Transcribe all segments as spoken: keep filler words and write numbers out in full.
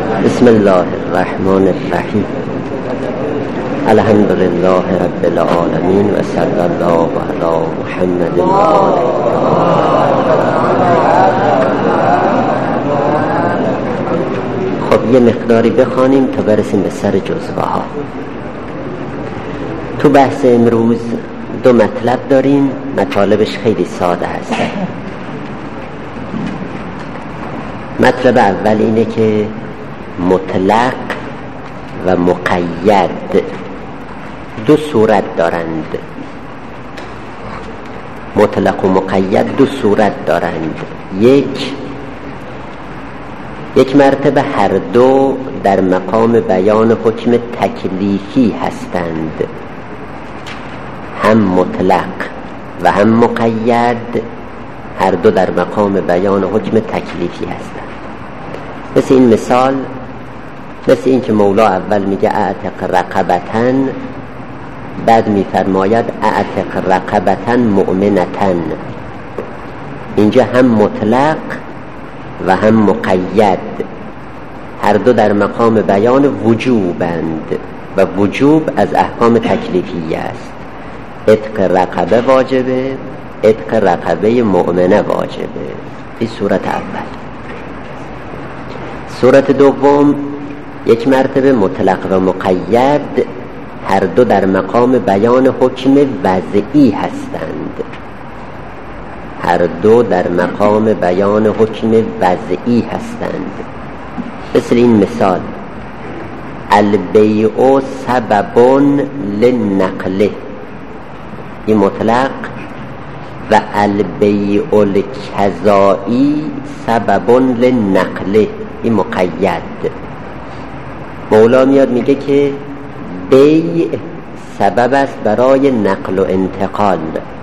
بسم الله الرحمن الرحیم. الحمد لله رب العالمین و صلی الله علی محمد و آله. خب یه مقداری بخوانیم تا برسیم به سر جزوه ها. تو بحث امروز دو مطلب داریم، مطالبش خیلی ساده هست. مطلب اول اینه که مطلق و مقید دو صورت دارند. مطلق و مقید دو صورت دارند. یک یک مرتبه هر دو در مقام بیان حکم تکلیفی هستند، هم مطلق و هم مقید هر دو در مقام بیان حکم تکلیفی هستند. مثل این مثال، مثل این که مولا اول میگه اعتق رقبتن، بعد میفرماید اعتق رقبتن مؤمنتن. اینجا هم مطلق و هم مقید هر دو در مقام بیان وجوبند و وجوب از احکام تکلیفی است. عتق رقبه واجبه، عتق رقبه مؤمنه واجبه. این صورت اول. صورت دوم، یک مرتبه مطلق و مقید هر دو در مقام بیان حکم وضعی هستند. هر دو در مقام بیان حکم وضعی هستند. مثل این مثال، البیع سبب للنقل، این مطلق، و البیع الکذایی سبب للنقل، این مقید. مولا میاد میگه که بیع سبب است برای نقل و انتقال،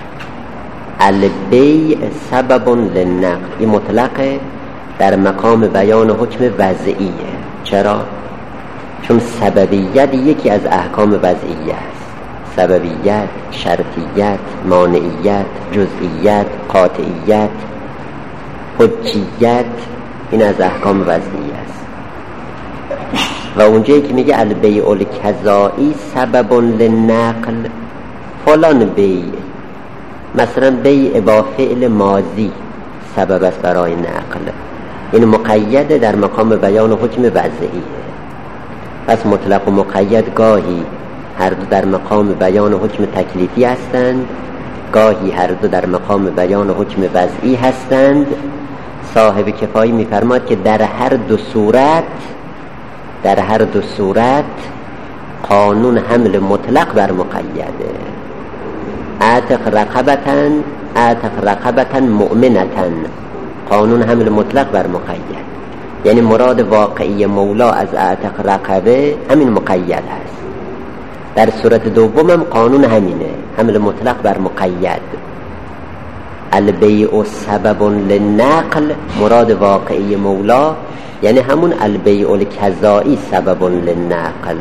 البیع سبب للنقل، این مطلقه در مقام بیان حکم وضعیه. چرا؟ چون سببیت یکی از احکام وضعیه است. سببیت، شرطیت، مانعیت، جزئیت، قاطعیت، حجیت، این از احکام وضعیه است. و اونجایی که میگه البیع الکذایی سبب للنقل، فلان بیع، مثلا بیع با فعل ماضی سبب است برای نقل، این مقید در مقام بیان حکم وضعیه. پس مطلق و مقید گاهی هر دو در مقام بیان حکم تکلیفی هستند، گاهی هر دو در مقام بیان حکم وضعی هستند. صاحب کفایی میفرماد که در هر دو صورت در هر دو صورت قانون حمل مطلق بر مقیده. اعتق رقبتن، اعتق رقبتن مؤمنتن، قانون حمل مطلق بر مقید. یعنی مراد واقعی مولا از اعتق رقبه همین مقید هست. در صورت دوم هم قانون همینه، حمل مطلق بر مقید. البیع سبب للنقل، مراد واقعی مولا یعنی همون البیع الکذایی سبب للنقل.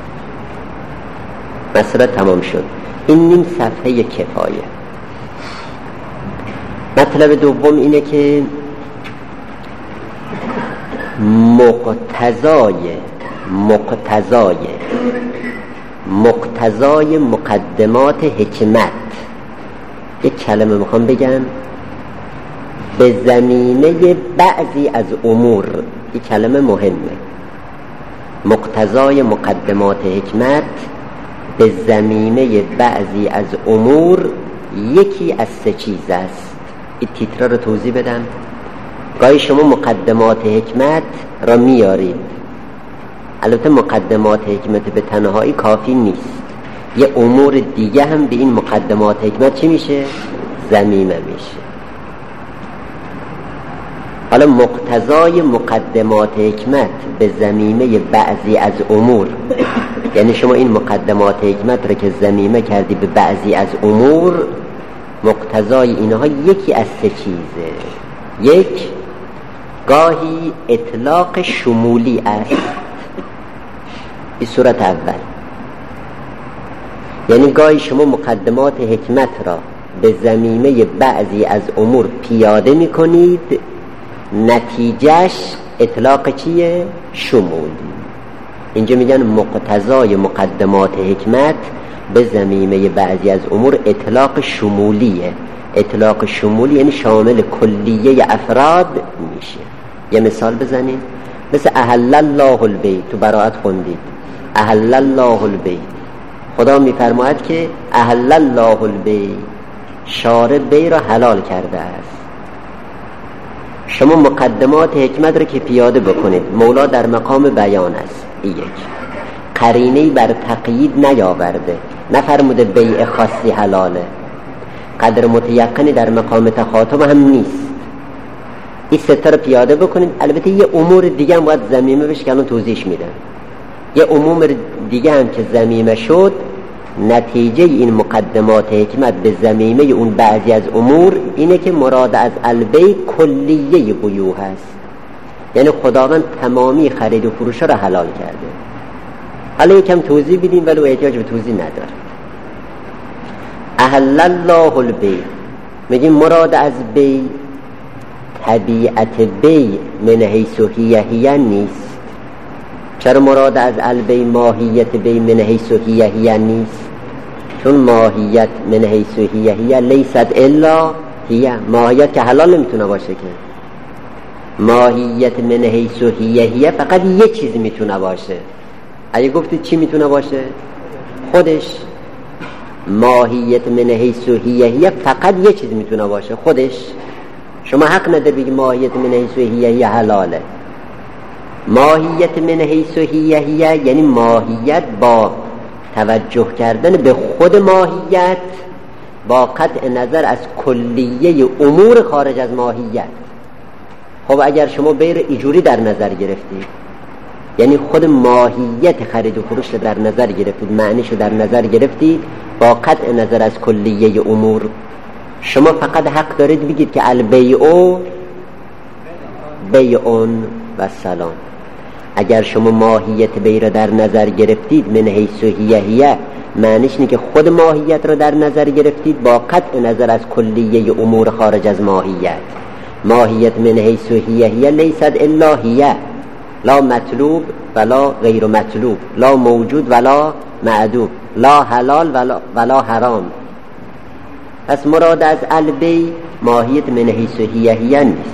مسئله تمام شد. این نیم صفحه کفایه. مطلب دوم اینه که مقتضای مقتضای مقتضای مقدمات حکمت، یک کلمه میخوام بگم، به زمینه بعضی از امور، یک کلمه مهمه. مقتضای مقدمات حکمت به زمینه بعضی از امور یکی از سه چیز است. این تیترا رو توضیح بدم. گاهی شما مقدمات حکمت را میارید، البته مقدمات حکمت به تنهایی کافی نیست، یه امور دیگه هم به این مقدمات حکمت چی میشه؟ ضمیمه میشه. حالا مقتضای مقدمات حکمت به ضمیمه بعضی از امور، یعنی شما این مقدمات حکمت را که ضمیمه کردی به بعضی از امور، مقتضای اینها یکی از سه چیزه. یک، گاهی اطلاق شمولی است، این صورت اول. یعنی گاهی شما مقدمات حکمت را به ضمیمه بعضی از امور پیاده می کنید، نتیجهش اطلاق چیه؟ شمولی. اینجا میگن مقتضای مقدمات حکمت به ضمیمه بعضی از امور اطلاق شمولیه. اطلاق شمولی یعنی شامل کلیه افراد میشه. یه مثال بزنید، مثل احل الله البیت، تو براءت خوندید احل الله البیت، خدا میفرماید که احل الله البیت، شارع بی را حلال کرده است. شما مقدمات حکمت رو که پیاده بکنید، مولا در مقام بیان است، این یک. قرینه‌ای بر تقیید نیاورده، نفرموده بیع خاصی حلاله. قدر متیقنی در مقام تخاطب هم نیست. این ستا رو پیاده بکنید. البته یه امور دیگه هم باید ضمیمه بشه که الان توضیحش میدم. یه امور دیگه هم که ضمیمه شد، نتیجه این مقدمات حکمت به ضمیمه اون بعضی از امور اینه که مراد از البیع کلیه بیوع هست، یعنی خداوند تمامی خرید و فروش را حلال کرده. حالا یکم توضیح بدیم ولی احتیاج به توضیح نداره. احل الله البیع، میگیم مراد از بیع طبیعت بیع من حیث هی هی نیست. چرا مراد از البیع ماهیت بیع من حیث هی هی نیست؟ چون ماهیت من حیث هی هی لیست الا هی، ماهیت که حلال نمیتونه باشه که. ماهیت من حیث هی هی فقط یه چیز میتونه باشه. اگه گفتید چی میتونه باشه؟ خودش. ماهیت من حیث هی هی فقط یه چیز میتونه باشه، خودش. شما حق نداری بگی ماهیت من حیث هی هی حلاله. ماهیت من حیث هی هی یعنی ماهیت با توجه کردن به خود ماهیت، با قطع نظر از کلیه امور خارج از ماهیت. خب اگر شما بیر ایجوری در نظر گرفتید، یعنی خود ماهیت خرید و فروش در نظر گرفتید، معنیش در نظر گرفتید با قطع نظر از کلیه امور، شما فقط حق دارید بگید که البیع بیعون و سلام. اگر شما ماهیت بیع را در نظر گرفتید من حیث هی هی، معنیش اینه که خود ماهیت را در نظر گرفتید با قطع نظر از کلیه امور خارج از ماهیت. ماهیت من حیث هی هی لیست الا هی، لا مطلوب ولا غیر مطلوب، لا موجود ولا معدوم، لا حلال ولا, ولا حرام. پس مراد از البیع ماهیت من حیث هی هی نیست.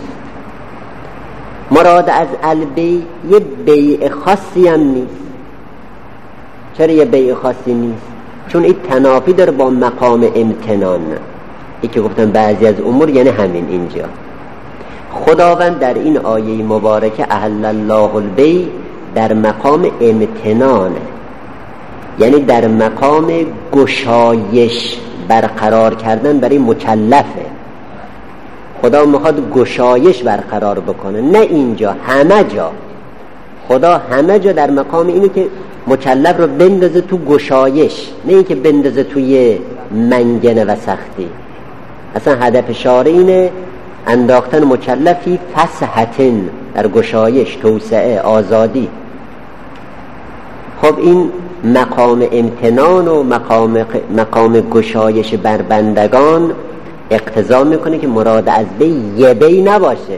مراد از البیع یه بیع خاصی هم نیست. چرا یه بیع خاصی نیست؟ چون این تنافی داره با مقام امتنان. این که گفتم بعضی از امور یعنی همین. اینجا خداوند در این آیه مبارکه احل الله البیع در مقام امتنانه، یعنی در مقام گشایش برقرار کردن برای مکلفه. خدا میخواد گشایش برقرار بکنه، نه اینجا، همه جا. خدا همه جا در مقام اینه که مکلف رو بندازه تو گشایش، نه اینکه بندازه توی منگنه و سختی. اصلا هدف شارع اینه انداختن مکلفی فسحتن، در گشایش، توسعه، آزادی. خب این مقام امتنان و مقام, مقام گشایش بر بندگان اقتضا میکنه که مراد از بی یه بی نباشه.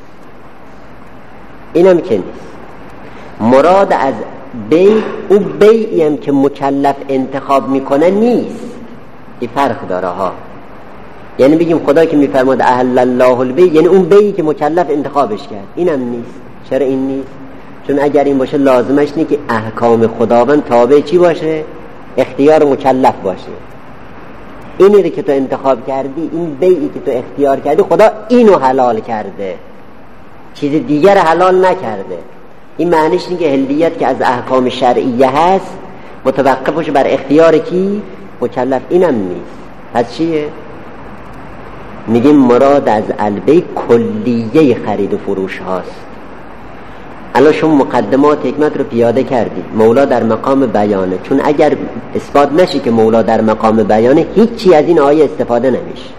اینم که نیست. مراد از بی او بیعی هم که مکلف انتخاب میکنه نیست. این فرق داره ها. یعنی بگیم خدا که میفرماد احل الله البیع یعنی اون بیعی که مکلف انتخابش کرد، اینم نیست. چرا این نیست؟ چون اگر این باشه لازمش اینه که احکام خداوند تابع چی باشه؟ اختیار مکلف باشه. اینی رو که تو انتخاب کردی، این بیعی که تو اختیار کردی، خدا اینو حلال کرده، چیز دیگر حلال نکرده. این معنیش اینه که حلیت که از احکام شرعیه هست متوقفش بر اختیار کی؟ مکلف. اینم نیست. پس چیه؟ میگیم مراد از البیع کلیه خرید و فروش هاست. الان شما مقدمات حکمت رو پیاده کردی، مولا در مقام بیانه. چون اگر اثبات نشه که مولا در مقام بیانه، هیچی از این آیه استفاده نمیشه.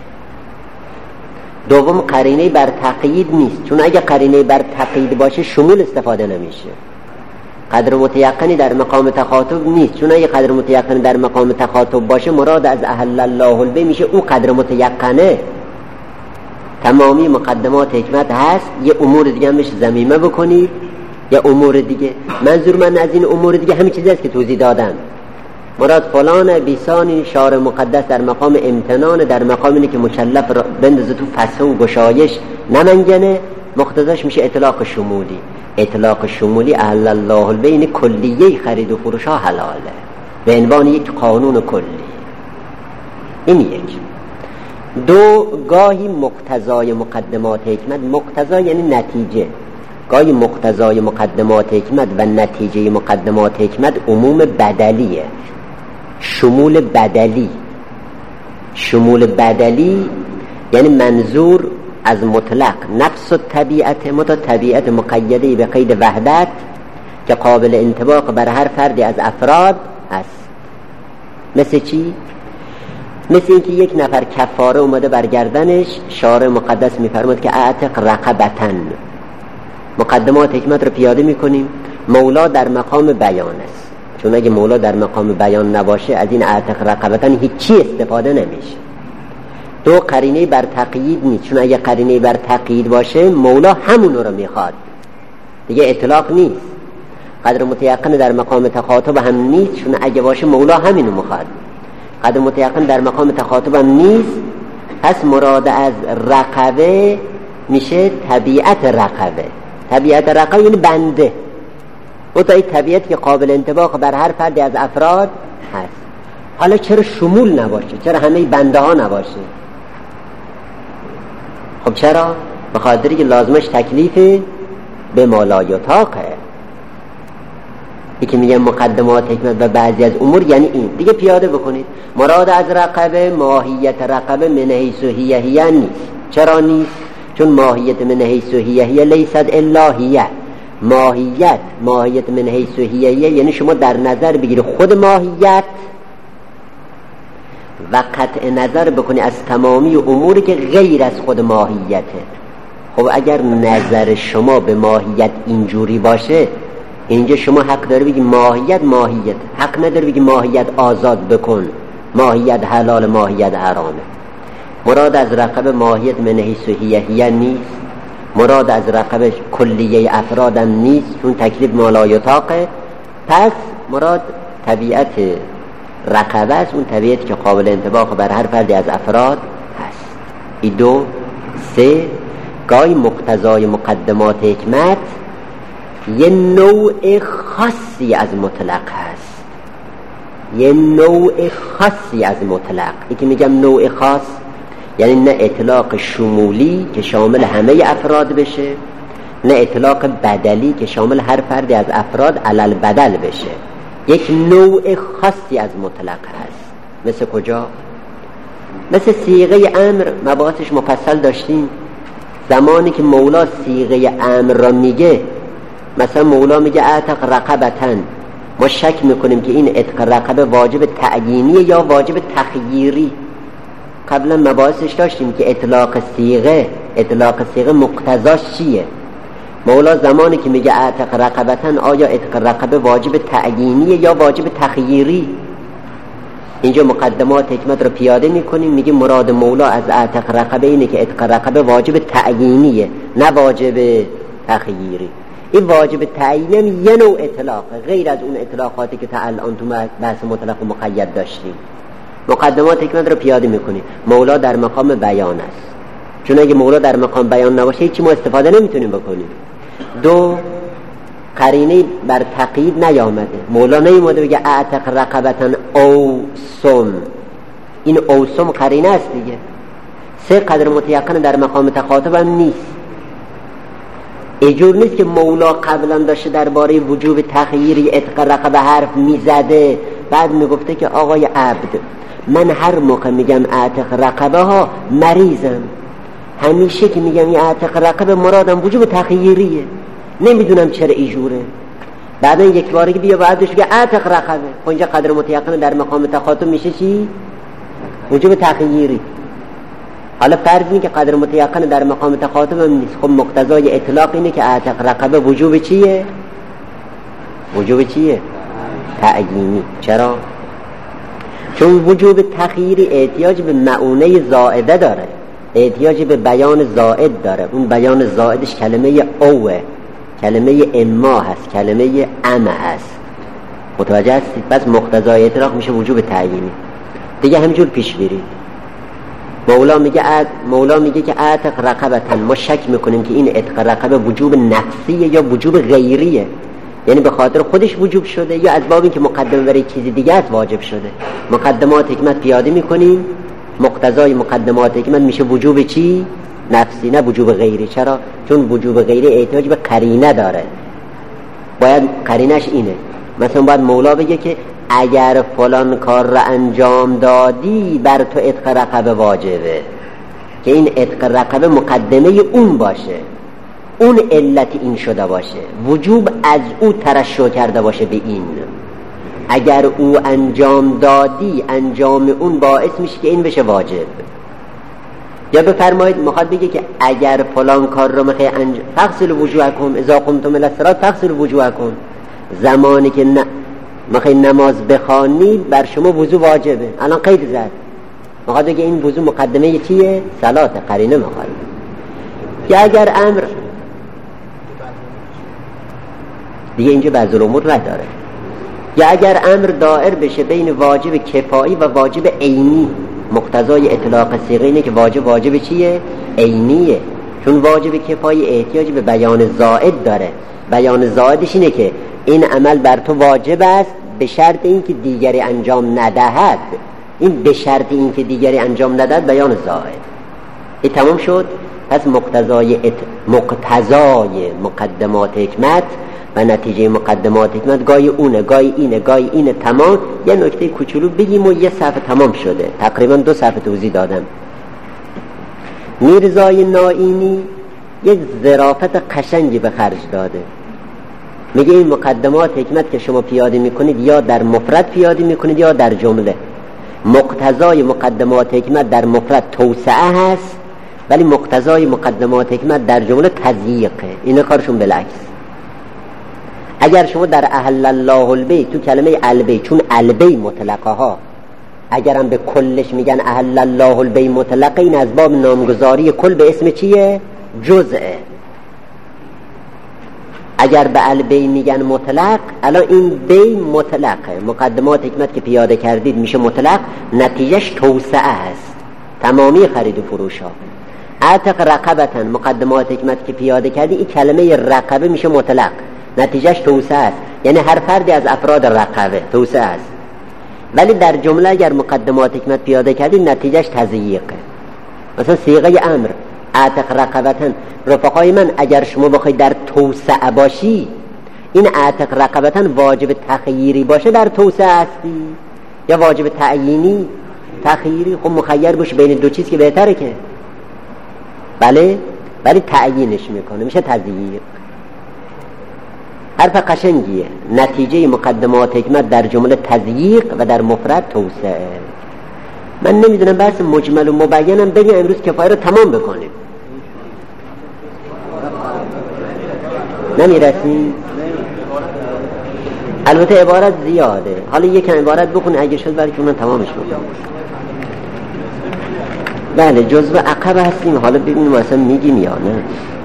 دوم قرینه بر تقیید نیست، چون اگر قرینه بر تقیید باشه شمول استفاده نمیشه. قدر متیقنی در مقام تخاطب نیست، چون اگر قدر متیقنی در مقام تخاطب باشه مراد از احل الله البیع میشه او قدر متیقنه. تمامی مقدمات حکمت هست، یه امور دیگه هم بهش ضمیمه بکنید، یا امور دیگه. منظور من از این امور دیگه همین چیزی است که توضیح دادم. مراد فلان بیسانی شارع مقدس در مقام امتنان، در مقام اینه که مکلف را بندازه تو فسح و گشایش نمنگنه، مقتضاش میشه اطلاق شمولی. اطلاق شمولی اهل الله البین، کلیه خرید و فروش ها حلاله به عنوان یک قانون کلی. این یک. دو، گاهی مقتضای مقدمات حکمت، مقتضا یعنی نتیجه، گاهی مقتضای مقدمات حکمت و نتیجه مقدمات حکمت عموم بدلیه، شمول بدلی. شمول بدلی یعنی منظور از مطلق نفس و طبیعت متا طبیعت مقیده به قید وحدت که قابل انطباق بر هر فردی از افراد است. مثل چی؟ مثل اینکه یک نفر کفاره اومده بر گردنش، شارع مقدس میفرماد که اعتق رقبتن. مقدمات حکمت رو پیاده میکنیم، مولا در مقام بیان است، چون اگه مولا در مقام بیان نباشه از این اعتق رقبتن هیچی استفاده نمیشه. دو، قرینه بر تقیید نیست، چون اگه قرینه بر تقیید باشه مولا همون رو میخواد، دیگه اطلاق نیست. قدر متیقن در مقام تخاطب هم نیست، چون اگه باشه مولا همینو میخواد. قدر متیقن در مقام تخاطب هم نیست، پس مراد از رقبه میشه طبیعت رقبه. طبیعت رقبه یعنی بنده، او تا این طبیعت که قابل انطباق بر هر فردی از افراد هست. حالا چرا شمول نباشه؟ چرا همه بنده ها نباشه؟ خب چرا؟ به خاطری که لازمش تکلیف به ما لا یطاقه. یکی میگه مقدمات حکمت و بعضی از امور یعنی این دیگه پیاده بکنید. مراد از رقبه ماهیت رقبه من حیث هیه هیه نیست. چرا نیست؟ چون ماهیت من حیث هیه هیه لیست الا هیه. ماهیت ماهیت من حیث هیه هیه یعنی شما در نظر بگیری خود ماهیت و قطع نظر بکنی از تمامی اموری که غیر از خود ماهیته. خب اگر نظر شما به ماهیت اینجوری باشه، اینجا شما حق داری بگی ماهیت ماهیت، حق نداری بگی ماهیت آزاد بکن، ماهیت حلال ماهیت حرامه. مراد از رقبه ماهیت من حیث هیه هیه نیست. مراد از رقبه کلیه افرادم نیست، چون تکلیف ما لا یطاقه. پس مراد طبیعت رقبه است، اون طبیعت که قابل انطباق بر هر فردی از افراد هست. این دو. سه، گاهی مقتضای مقدمات حکمت یه نوع خاصی از مطلق هست، یه نوع خاصی از مطلق. این که میگم نوع خاص یعنی نه اطلاق شمولی که شامل همه افراد بشه، نه اطلاق بدلی که شامل هر فردی از افراد علل بدل بشه. یک نوع خاصی از مطلق هست. مثل کجا؟ مثل صیغه امر، مباحثش مفصل داشتیم. زمانی که مولا صیغه امر را میگه، مثلا مولا میگه اعتق رقبتن، ما شک میکنیم که این اعتق رقبه واجب تعیینی یا واجب تخییری. قبلا مباحثش داشتیم که اطلاق صیغه اطلاق صیغه مقتضاش چیه. مولا زمانی که میگه اعتق رقبتن، آیا اعتق رقبه واجب تعیینی یا واجب تخییری؟ اینجا مقدمات حکمت رو پیاده میکنیم، میگه مراد مولا از اعتق رقبه اینه که اعتق رقبه واجب تعیینیه نه واجب تخییری. این واجب تعیینی یه نوع اطلاق غیر از اون اطلاقاتی که تا الان تو بحث مطلق و مقید داشتیم. مقدمات حکمت رو پیاده میکنیم. مولا در مقام بیان است، چون اگه مولا در مقام بیان نباشه هیچی ما استفاده نمیتونیم بکنیم. دو، قرینه بر تقیید نیامده. مولا نیومده بگه اعتق رقبتن او سم، این او سم قرینه است دیگه. سه، قدر متیقن در مقام تخاطب هم نیست. اینجور نیست که مولا قبلا داشته درباره وجوب تخییری اعتق رقبه حرف میزده، بعد میگفته که آقای عبد من هر موقع میگم اعتق رقبه ها مریضم، همیشه که میگم این اعتق رقبه مرادم وجوب تخییریه، نمیدونم چرا اینجوره. بعدا یک بارگی بیا بعدش بگه اعتق رقبه، اونجا قدر متیقن در مقام تخاطب میشه چی؟ وجوب تخییری. حالا فرض اینه که قدر متیقن در مقام تخاطب هم نیست. خب مقتضای اطلاق اینه که اعتق رقبه وجوب چیه؟ وجوب چیه؟ تعیینی. چرا؟ چون وجوب تخییری احتیاج به معونه زائده داره. احتیاج به بیان زائد داره. اون بیان زائدش کلمه اوه، کلمه اما هست، کلمه اما هست. متوجه هستید؟ پس مقتضای اطلاق میشه وجوب تعیینی. دیگه همینجور پیش برید. مولا میگه اد... مولا میگه که اعتق رقبتن، ما شک میکنیم که این اعتق رقبه وجوب نفسیه یا وجوب غیریه، یعنی به خاطر خودش وجوب شده یا از بابی که مقدمه برای چیزی دیگه است واجب شده. مقدمات حکمت پیاده میکنیم، مقتضای مقدمات حکمت میشه وجوب چی؟ نفسی، نه وجوب غیری. چرا؟ چون وجوب غیری احتیاج به قرینه داره، باید قرینش اینه. مثلا باید مولا بگه که اگر فلان کار را انجام دادی بر تو عتق رقبه واجبه، که این عتق رقبه مقدمه اون باشه، اون علت این شده باشه، وجوب از او ترشح کرده باشه به این. اگر او انجام دادی انجام اون باعث میشه که این بشه واجب. یا بفرمایید میخواد بگه که اگر فلان کار رو میخوای انجام فغسلوا وجوهکم اذا قمتم الی الصلاة فغسلوا وجوهکم، زمانی که نه میخوای نماز بخوانید بر شما وضو واجبه. الان قید زد، میخواد بگه این وضو مقدمه چیه؟ صلات، قرینه میخواد. یا اگر امر دیگه اینجا بعض الامور نداره. یا اگر امر دائر بشه بین واجب کفایی و واجب عینی، مقتضای اطلاق صیغه اینه که واجب واجب چیه؟ عینیه. چون واجب کفایی احتیاج به بیان زائد داره. بیان زائدش اینه که این عمل بر تو واجب است به شرط اینکه دیگری انجام ندهد. این به شرط اینکه دیگری انجام ندهد بیان زائد. این تمام شد. پس مقتضای ات... مقتضای مقدمات حکمت و نتیجه مقدمات حکمت گاهی اونه، گاهی اینه، گاهی اینه. تمام. یه نکته کوچولو بگیم و یه صفحه تمام شده. تقریبا دو صفحه توضیح دادم. میرزای نائینی یک ظرافت قشنگی به خرج داده. میگه این مقدمات حکمت که شما پیاده میکنید یا در مفرد پیاده میکنید یا در جمله. مقتضای مقدمات حکمت در مفرد توسعه هست، ولی مقتضای مقدمات حکمت در جمله تضییقه. اینا کارشون بالعکس. اگر شما در احل الله البیت، تو کلمه البیت چون البیت مطلقه ها، اگرم به کلش میگن احل الله البیت مطلقه، این از باب نامگذاری کل به اسم چیه؟ جزءه. اگر به البیت میگن مطلق، الان این بی مطلقه. مقدمات حکمت که پیاده کردید میشه مطلق، نتیجهش توسعه است، تمامی خرید و فروش ها. اعتق رقبتن، مقدمات حکمت که پیاده کردی، این کلمه رقبه میشه مطلق، نتیجهش توسعه است، یعنی هر فردی از افراد رقبه توسعه است. ولی در جمله اگر مقدمات حکمت پیاده کردی نتیجهش تضییقه. مثلا صیغه امر اعتق رقبتن، رفقای من اگر شما بخوای در توسعه باشی، این اعتق رقبتن واجب تخییری باشه در توسعه هستی یا واجب تعیینی؟ تخییری. خب مخیر باشه بین دو چیز که بهتره که، بله، ولی تعیینش میکنه میشه تضییق. حرف قشنگیه. نتیجه مقدمات حکمت در جمله تضییق و در مفرد توسعه. من نمیدونم بحث مجمل و مبینم بگیم امروز کفایه رو تمام بکنیم. نمیرسیم؟ البته عبارت زیاده، حالا یکم عبارت بخون اگه شد برای که اونم تمامش بکنیم. بله جزو عقب هستیم، حالا ببینیم اصلا میگیم یا نه.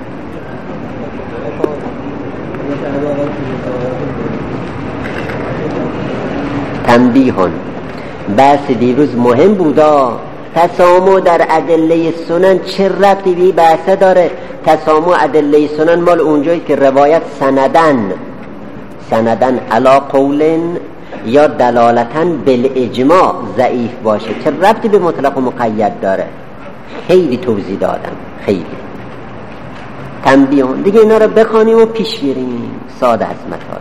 تنبیهان، بحث دیروز مهم بودا. تسامح در ادله سنن چه ربطی به بحث داره؟ تسامح ادله سنن مال اونجایی که روایت سندن سندن علا قولن یا دلالتن بالاجماع ضعیف باشه، چه ربطی به مطلق و مقید داره؟ خیلی توضیح دادم، خیلی. تنبیهان دیگه اینا رو بخوانیم و پیش بریم. ساده است مطالب.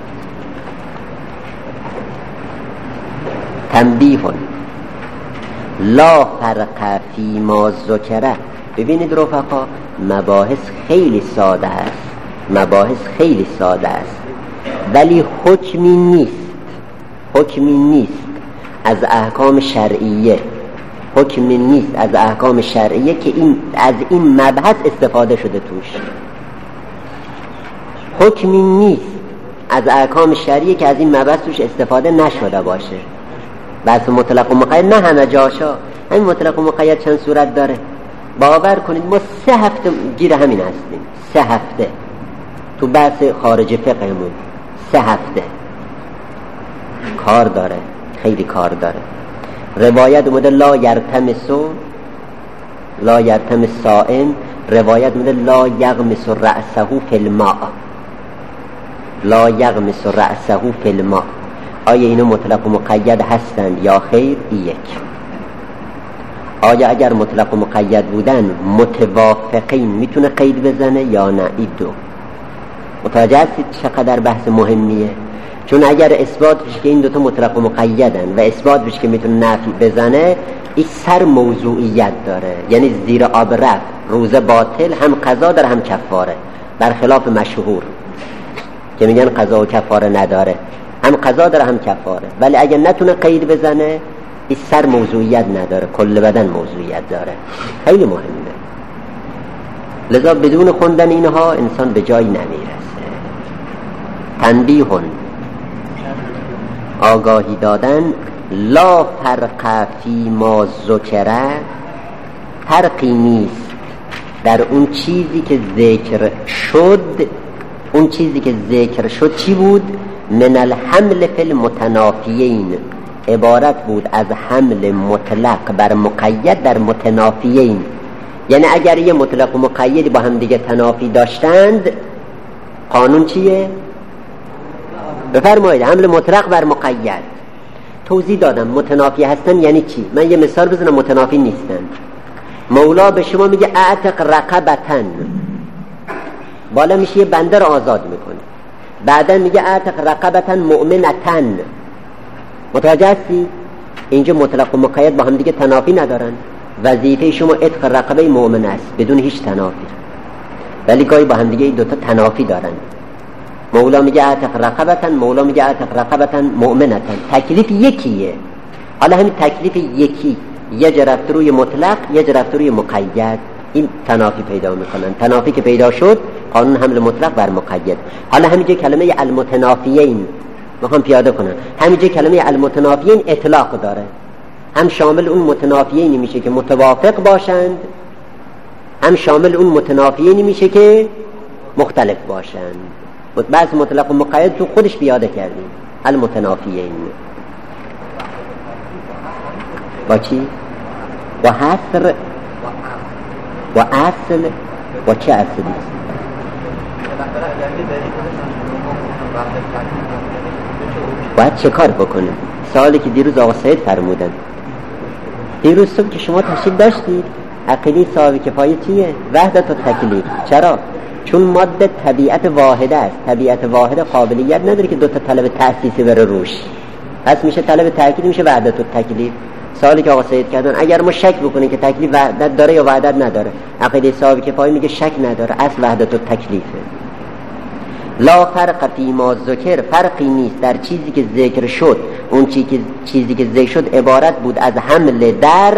تنبیهان لا فرق فی ما ذکره. ببینید رفقا، مباحث خیلی ساده است، مباحث خیلی ساده است، ولی حکمی نیست، حکمی نیست از احکام شرعیه، حکمی نیست از احکام شرعیه که این از این مبحث استفاده شده توش. حکمی نیست از احکام شرعیه که از این مبحث توش استفاده نشده باشه. بحث مطلق و مقید نه همه جاشا. همین مطلق و مقید چند صورت داره؟ باور کنید ما سه هفته گیر همین هستیم، سه هفته تو بحث خارج فقهمون، سه هفته کار داره، خیلی کار داره. روایت اومده لا یرتمسو لا یرتمس صائم، روایت اومده لا یغمس رأسه فی الماء، لا یغمس رأسه فی الماء. آیا اینو مطلق و مقید هستند یا خیر؟ یک. آیا اگر مطلق و مقید بودن متوافقین میتونه قید بزنه یا نه؟ این دو. متوجه هستید چقدر بحث مهمیه؟ چون اگر اثبات بشه که این دوتا مطلق و مقیدن و اثبات بشه که میتونه نفی بزنه، این سر موضوعیت داره، یعنی زیر آب رفت، روزه باطل، هم قضا داره هم کفاره، برخلاف مشهور که میگن قضا و کفاره نداره، هم قضا داره هم کفاره. ولی اگر نتونه قید بزنه، این سر موضوعیت نداره، کل بدن موضوعیت داره. خیلی مهمه. لذا بدون خوندن اینها انسان به جایی نمیرسه. تنبیهون، آگاهی دادن، لا فرق فی ما ذکره، فرقی نیست در اون چیزی که ذکر شد. اون چیزی که ذکر شد چی بود؟ من الحمل فی المتنافیین، عبارت بود از حمل مطلق بر مقید در متنافیین. یعنی اگر یه مطلق و مقیدی با هم دیگه تنافی داشتند، قانون چیه؟ بفرمایید. حمل مطلق بر مقید. توضیح دادم متنافی هستن یعنی چی. من یه مثال بزنم متنافی نیستن. مولا به شما میگه اعتق رقبتن، بالا میشه یه بنده رو آزاد میکنه، بعدا میگه اعتق رقبتن مؤمنتن. متوجه هستی؟ اینجا مطلق و مقید با هم دیگه تنافی ندارن. وظیفه شما عتق رقبه مؤمن است بدون هیچ تنافی، ولی گاهی با هم دیگه این دوتا تنافی دارن. مولا میگه اعتق رقبتن، مولا میگه اعتق رقبتن مؤمنتن. تکلیف یکیه. حالا همین تکلیف یکی یه جرفت روی مطلق، یه جرفت روی مقید، این تنافی پیدا میکنن. تنافی که پیدا شد، قانون حمل مطلق بر مقید. حالا همینجا کلمه المتنافیین میخوام پیاده کنم. همینجا کلمه المتنافیین اطلاق داره، هم شامل اون متنافیینی میشه که متوافق باشند، هم شامل اون متنافیینی میشه که مختلف باشند. بعض مطلق و مقید تو خودش پیاده کردیم. المتنافیین با چی؟ و حصر و اصل و چه اصلی؟ باید چه کار بکنیم؟ سوالی که دیروز آقا سید فرمودن. دیروز صبح که شما تشریف داشتید، عقیده صاحب کفایه چیه؟ وحدت و تکلیف. چرا؟ چون ماده طبیعت واحده است. طبیعت واحده قابلیت نداره که دوتا طلب تأسیسی بره روش، پس میشه طلب تأکید، میشه وحدت و تکلیف. سوالی که آقا سید کردن، اگر ما شک بکنیم که تکلیف وحدت داره یا وحدت نداره، عقیده صاحب کفایه میگه شک نداره، اصل وحدت و تکلیفه. لا فرق فی ما ذکر، فرقی نیست در چیزی که ذکر شد. اون چیزی که چیزی که ذکر شد عبارت بود از حمل در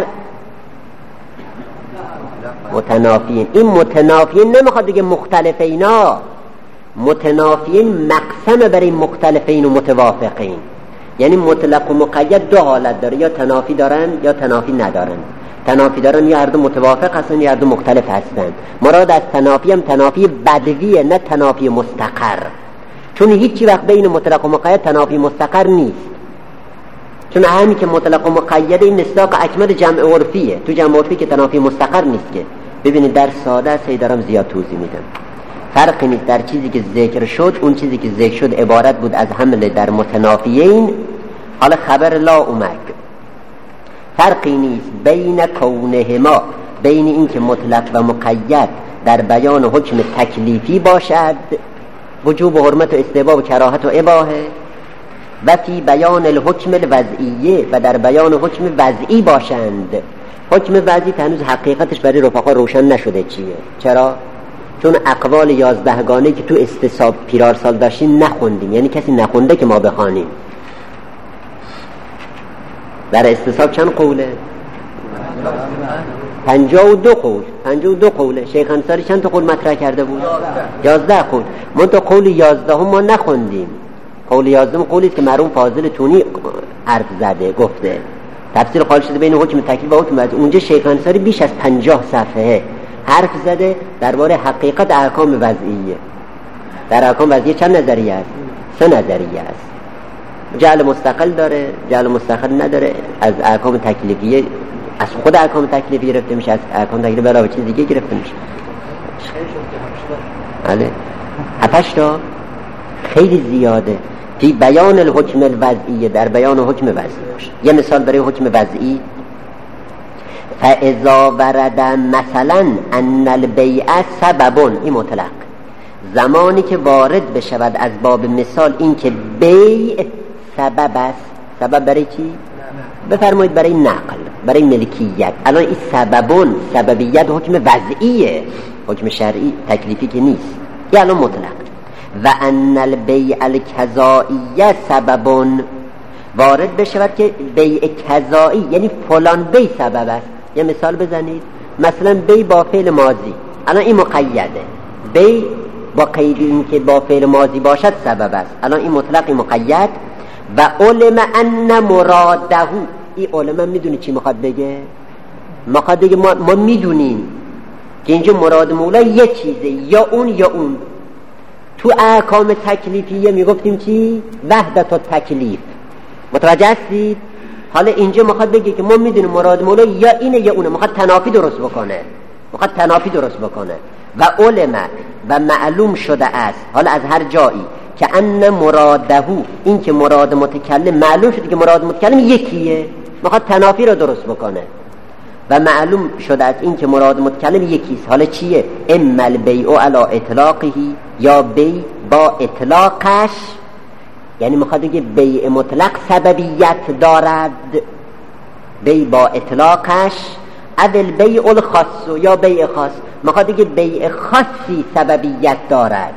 متنافیین. این متنافیین نمیخواد دیگه مختلفینا، متنافیین مقسم برای مختلفین و متوافقین. یعنی مطلق و مقید دو حالت داره، یا تنافی دارن یا تنافی ندارن. تنافی دارن یا هر دو متوافق هستن یا هر دو مختلف هستن. مراد از تنافی هم تنافی بدویه، نه تنافی مستقر. چون هیچی وقت بین مطلق و مقید تنافی مستقر نیست. چون همین که مطلق و مقید این مصداق اکمل جمع عرفیه. تو جمع عرفی که تنافی مستقر نیست که. ببینید در ساده سی دارم زیاد توضیح میدم. فرقی نیست در چیزی که ذکر شد. اون چیزی که ذکر شد عبارت بود از حمل در متنافیین. حالا خبر لا اومد. فرقی نیست بین کونهما، بین این که مطلق و مقید در بیان حکم تکلیفی باشد، وجوب و حرمت و استحباب و کراهت و اباحه، و فی بیان الحکم الوضعیه، و در بیان حکم وضعی باشند. حکم وضعی هنوز حقیقتش برای رفقا روشن نشده چیه. چرا؟ چون اقوال یازدهگانه که تو استصحاب پیرار سال داشتیم نخوندیم، یعنی کسی نخونده که ما بخوانیم. در استصحاب چند قوله؟ پنجاه و دو قول. پنجاه و دو قوله. شیخ انصاری چند تا قول مطرح کرده بود؟ یازده قول. من تا قول یازده هم ما نخوندیم. قول یازده قولی که مرحوم فاضل تونی حرف زده گفته. تفسیر قائل شده بین حکم تکلیف و حکم وضعی. اونجا شیخ انصاری بیش از پنجاه صفحه حرف زده درباره حقیقت احکام وضعیه. در احکام وضعیه چند نظریه است؟ سه نظریه است. جعل مستقل داره، جعل مستقل نداره، از احکام تکلیفیه، از خود احکام تکلیفی گرفته میشه، از احکام تکلیفی علاوه چیز دیگه گرفته میشه. بله هفتش تا خیلی زیاده. فی بیان الحکم الوضعی، در بیان حکم وضعی باشه. یه مثال برای حکم وضعی: فاذا ورد مثلا ان البیع سبب، این مطلق. زمانی که وارد بشود از باب مثال این که بیع سبب است. سبب برای چی؟ بفرمایید برای نقل، برای ملکیت. الان این سببون، سببیت حکم وضعیه، حکم شرعی تکلیفی که نیست. یه الان مطلق. و ان البیع الکذایی سببون، وارد بشود که بیع کذایی یعنی فلان بیع سبب است. یه مثال بزنید. مثلا بیع با فعل ماضی، الان این مقیده. بیع با قید این که با فعل ماضی باشد سبب است. الان این مطلق مقید. و علم ان مراده، این علم میدونی چی میخواد بگه؟ میخواد بگه ما, ما میدونیم که اینجا مراد مولا یه چیزه، یا اون یا اون. تو احکام تکلیفیه میگفتیم چی؟ وحدت التکلیف. متوجه هستید؟ حالا اینجا میخواد بگه که ما میدونیم مراد مولا یا اینه یا اونه، میخواد تنافی درست بکنه، میخواد تنافی درست بکنه. و علم، و معلوم شده است، حالا از هر جایی، که ان مراده، این که مراد متکلم معلوم شده که مراد متکلم یکیه، میخواد تنافی رو درست بکنه. و معلوم شده است این که مراد متکلم یکیست. حالا چیه؟ اما البیع علی اطلاقه، یا بیع با اطلاقش، یعنی میخواد بگه بیع مطلق سببیت دارد، بیع با اطلاقش. اول بیع الخاص، یا بیع خاص، میخواد بگه بیع خاصی سببیت دارد.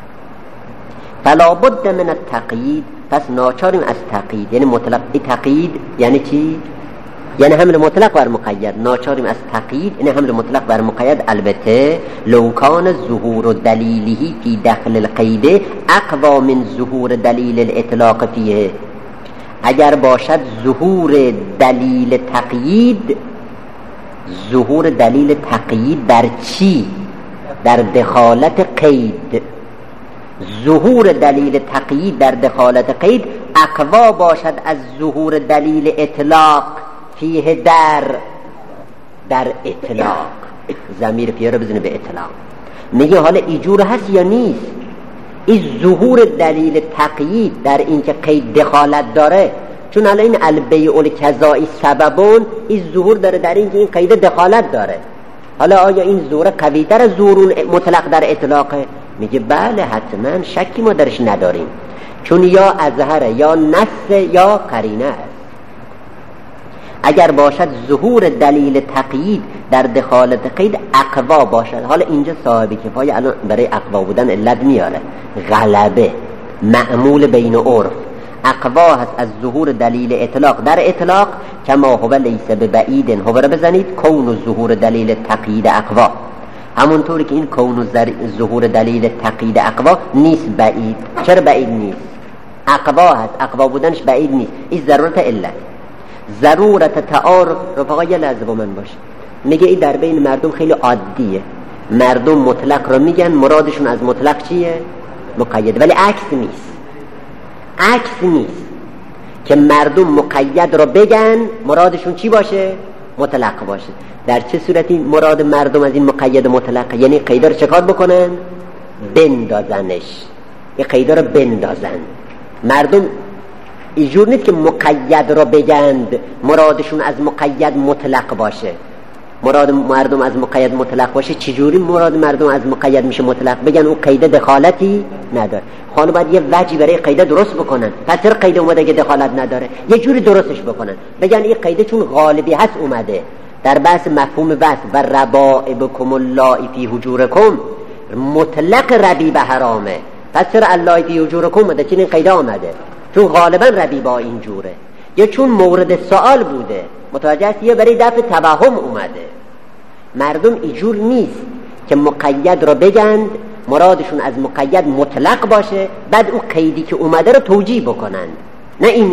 فلا بد من التقیید، پس ناچاریم از تقیید، یعنی مطلق. این تقیید یعنی چی؟ یعنی حمل مطلق بر مقید. ناچاریم از تقیید، یعنی حمل مطلق بر مقید. البته لو کان ظهور دلیله فی داخل القید اقوا من ظهور دلیل الاطلاق فیه، اگر باشد ظهور دلیل تقیید، ظهور دلیل تقیید در چی؟ در دخالت قید. ظهور دلیل تقیید در دخالت قید اقوا باشد از ظهور دلیل اطلاق فیه، در در اطلاق. ضمیر فیه رو بزنه به اطلاق. میگه حالا ایجور هست یا نیست؟ این ظهور دلیل تقیید در این که قید دخالت داره، چون الان این البیع الکذایی سببون، این ظهور داره در این که این قید دخالت داره. حالا آیا این ظهور قوی تر از ظهور مطلق در اطلاقه؟ میگه بله حتما، شکی ما درش نداریم، چون یا اظهره یا نص یا قرینه است. اگر باشد ظهور دلیل تقیید در دخالت قید اقوا باشد. حالا اینجا صاحب کفایه الان برای اقوا بودن علت میاره، غلبه معمول بین عرف. اقوا هست از ظهور دلیل اطلاق در اطلاق، کما هو لیس ببعید، هو را بزنید، کون و ظهور دلیل تقیید اقوا، همونطوری که این کون و ظهور دلیل تقیید اقوا نیست بعید. چرا بعید نیست؟ اقوا هست، اقوا بودنش بعید نیست. این ضرورت علت، ضرورت تعارف. رفقا یه لحظه با من باشه. میگه این در بین مردم خیلی عادیه، مردم مطلق رو میگن، مرادشون از مطلق چیه؟ مقید. ولی عکس نیست، عکس نیست که مردم مقید رو بگن مرادشون چی باشه؟ مطلق باشه. در چه صورتی مراد مردم از این مقید مطلق؟ یعنی قیده رو چکار بکنن؟ بندازنش، این قیده رو بندازن. مردم اینجور نیست که مقید رو بگند مرادشون از مقید مطلق باشه. مراد مردم از مقید مطلق باشه، چجوری مراد مردم از مقید میشه مطلق؟ بگن اون قیده دخالتی نداره. حالا باید یه وجهی برای قیده درست بکنن. پس چرا قیده اومده که دخالت نداره؟ یه جوری درستش بکنن، بگن این قیده چون غالبی هست اومده در بحث مفهوم وصف، و ربائبکم اللائی فی حجورکم، مطلق ربیب حرامه. پس چرا اللائی فی حجورکم اومده؟ چون این قیده آمده چون غالبا ربیبا اینجوره، یا چون مورد سوال بوده. متوجه است؟ یه برای دفع توهم اومده. مردم اینجور نیست که مقید رو بگند مرادشون از مقید مطلق باشه، بعد اون قیدی که اومده رو توجیه بکنند. نه این نیست.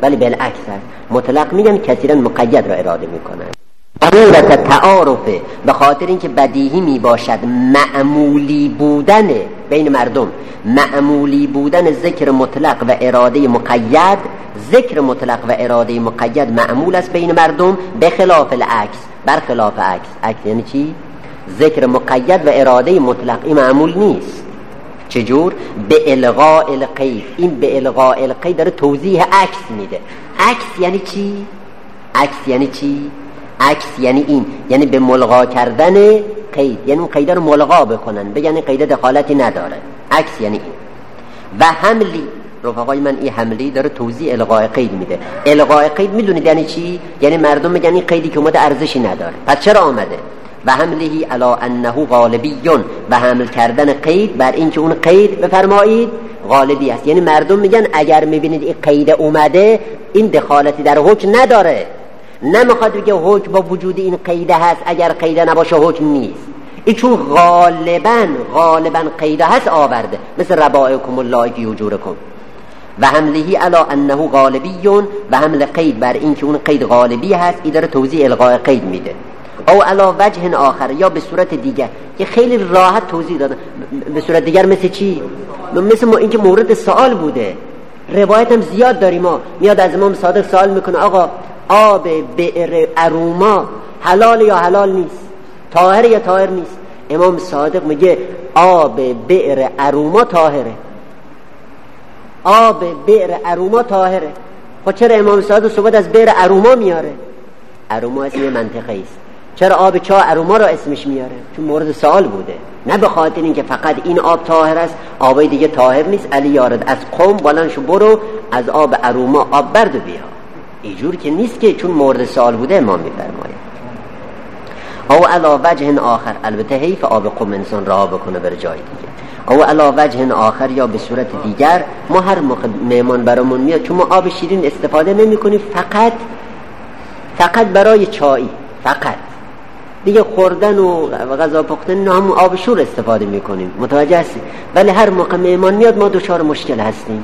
ولی بالعکس است. مطلق میگن کثیرا مقید را اراده میکنن. ضرورت تعارفه، به خاطر اینکه بدیهی می باشد معمولی بودن بین مردم، معمولی بودن ذکر مطلق و اراده مقید. ذکر مطلق و اراده مقید معمول است بین مردم، به خلاف العکس، برخلاف عکس. عکس یعنی چی؟ ذکر مقید و اراده مطلق این معمول نیست. چجور؟ به الغاء القید. این به الغاء القید داره توضیح عکس میده. عکس یعنی چی؟ عکس یعنی چی؟ عکس یعنی این، یعنی به ملغا کردن قید، یعنی اون قید رو ملغا بکنن، بگن این قید دخالتی نداره. عکس یعنی این. و حملی، رفقای من، این حملی داره توضیح الغاء قید میده. الغاء قید میدونید یعنی چی؟ یعنی مردم میگن این قیدی که اومده ارزشی نداره، پس چرا آمده؟ و حمله علی انه غالبیون، و حمل کردن قید بر اینکه اون قید بفرمایید غالبی است. یعنی مردم میگن اگر میبینید این قید اومده این دخالتی در حکم نداره. نمیخواد بگه حکم با وجود این قیده هست، اگر قیده نباشه حکم نیست. این چون غالبا غالبا قیده هست آورده، مثل ربائکم الله فی اجورکم. و حمله علی انه غالبیون، و حمل قید بر این که اون قید غالبی هست، این داره توضیح الغاء قید میده. او علی وجه آخر، یا به صورت دیگر، که خیلی راحت توضیح دادن. به صورت دیگر مثل چی؟ مثل ما اینکه مورد سوال بوده. روایت هم زیاد داریم. ما میاد از امام صادق سوال میکنه آقا آب بئر اروما حلال یا حلال نیست، طاهر یا طاهر نیست؟ امام صادق میگه آب بئر اروما طاهره. آب بئر اروما طاهره. خب چرا امام صادق صحبت از بئر اروما میاره؟ اروما اسم منطقه است. چرا آب چاه اروما را اسمش میاره؟ چون مورد سوال بوده، نه به خاطر اینکه فقط این آب طاهر است آبای دیگه طاهر نیست. علی یارد از قوم بلندشو برو از آب اروما آب برد و بیا. اینجور که نیست که چون مورد سوال بوده امام میفرماید. او علا وجه آخر، البته حیف آب قوم انسان راه بکنه بر جای دیگه. او علا وجه آخر، یا به صورت دیگر، ما هر موقع مهمان برامون میاد چون ما آب شیرین استفاده نمی کنیم، فقط فقط برای چایی، فقط دیگه خوردن و غذا پختن نه، همون آب شور استفاده میکنیم، متوجه هستیم. ولی هر موقع مهمان میاد ما دچار مشکل هستیم.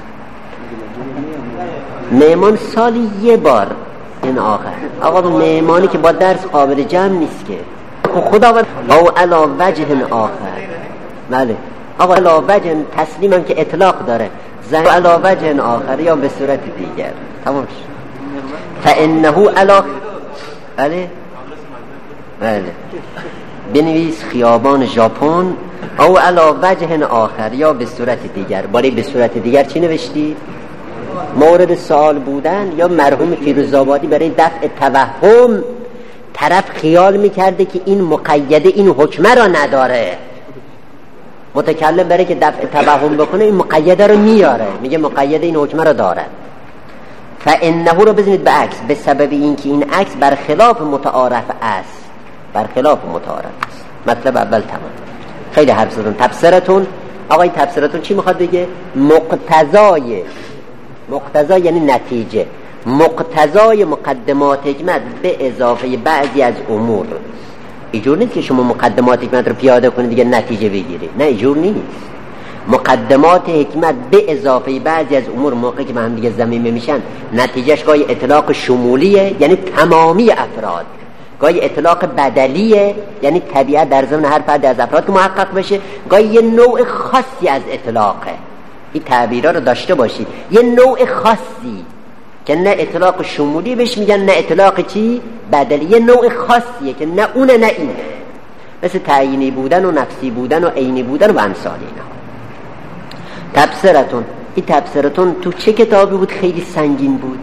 مهمان سالی یه بار این آخر، آقا مهمانی که با درس قابل جمع نیست که خدا و او علا وجه آخر. بله آقا علا وجه تسلیم هم که اطلاق داره، زن علا وجه آخر یا به صورت دیگر. تمام فانه علا، بله بله بنویس خیابان ژاپن او علا وجه آخر یا به صورت دیگر. برای به صورت دیگر چی نوشتی؟ مورد سوال بودن. یا مرحوم فیروزآبادی برای دفع توهم، طرف خیال میکرده که این مقیده این حکمه را نداره، متکلم برای که دفع توهم بکنه این مقیده رو میاره، میگه مقیده این حکمه را دارد. فانه رو بزنید به عکس، به سبب اینکه این عکس برخلاف متعارف است، برخلاف متعارف است. مطلب اول تمام. خیلی حرف زدن. تفسیرتون، آقای تفسیرتون چی میخواد بگه؟ مقتضای، مقتضا یعنی نتیجه، مقتضای مقدمات حکمت به اضافه بعضی از امور. اینجور نیست که شما مقدمات حکمت رو پیاده کنید دیگه نتیجه بگیرید، نه اینجور نیست. مقدمات حکمت به اضافه بعضی از امور موقعی که به هم دیگه ضمیمه میشن، نتیجهش گاهی اطلاق شمولیه یعنی تمامی افراد، گاهی اطلاق بدلیه یعنی طبیعت در ضمن هر فرد از افراد که محقق بشه، گاهی یه نوع خاصی از اطلاقه. این تعبیرها رو داشته باشید. یه نوع خاصی که نه اطلاق شمولی بهش میگن نه اطلاق چی؟ بدلی. یه نوع خاصیه که نه اونه نه اینه، مثل تعیینی بودن و نفسی بودن و عینی بودن و امثال اینا. تبصرتون، این تبصرتون تو چه کتابی بود خیلی سنگین بود؟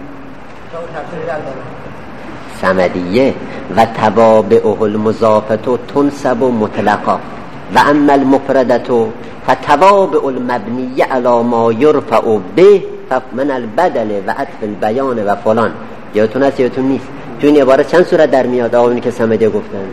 سمدیه. و توابعه المضافه تنسب مطلقا و اما المفردة فتوابع المبنیه علی ما یرفع به من البدل و عطف البیان و فلان. یادتون هست یادتون نیست؟ تو این عبارت چند صورت در میاد آقایونی که سمدیه گفتن؟